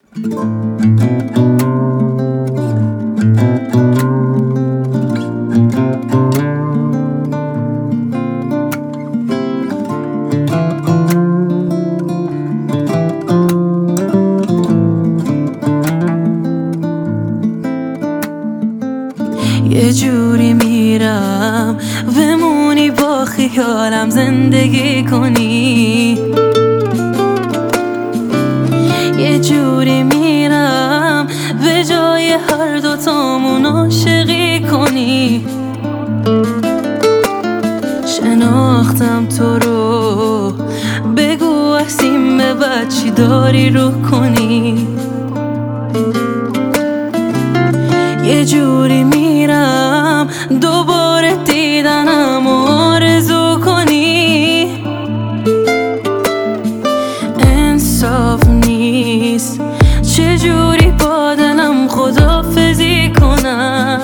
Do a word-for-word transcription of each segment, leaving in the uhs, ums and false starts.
یه جوری میرم بمونی با خیالم زندگی کنی، یه جوری میرم به جای هر دوتامون عاشقی کنی. شناختم تو رو، بگو از این به بعد چی داری رو کنی. یه جوری میرم دوباره دیدنم آرزو کنی. انصاف نیست چجوری با دلم خداحافظی کنم.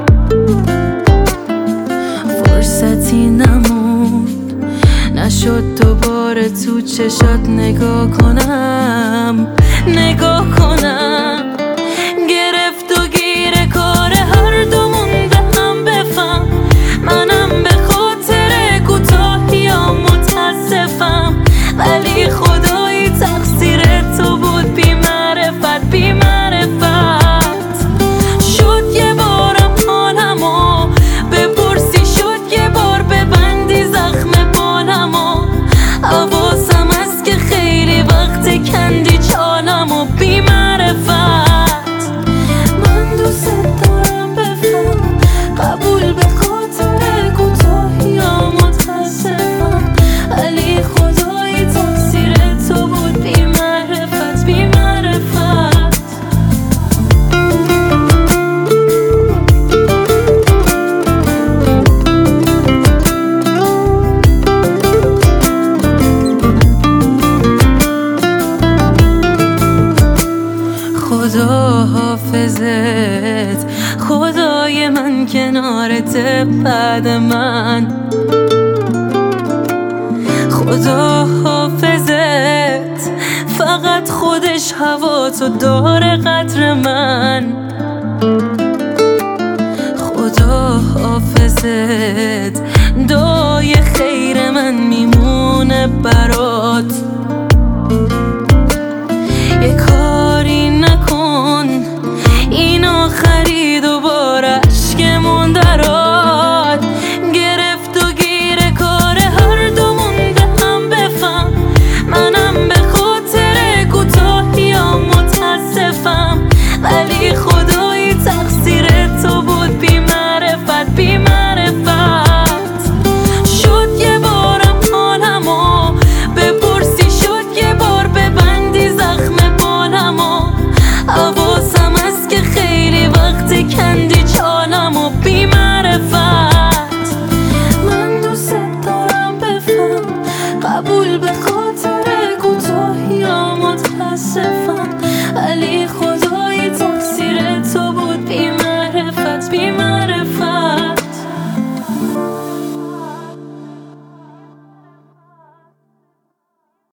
فرصتی نموند نشد دوباره تو چشات نگاه کنم نگاه کنم. گرفت و گیر کار هر دومون به هم بفهم، منم به خاطر کوتاهیام متاسفم، ولی خدایی تقصیر تو بود. بی معرفت بی معرفت شد یه بارم حالمو بپرسی، شد یه بار ببندی زخم بالمو. حواسم هست که خیلی وقت کندی چالمو. بی معرفت قبول به خاطر کوتاهیام متاسفم، ولی خدایی تقصیر تو بود. بی معرفت بی معرفت خدا حافظت، خدای من کنارت بعد من. خدا حافظت، فقط خودش هوا تو داره قدر من. خدا حافظت، دعای خیر من میمونه برات.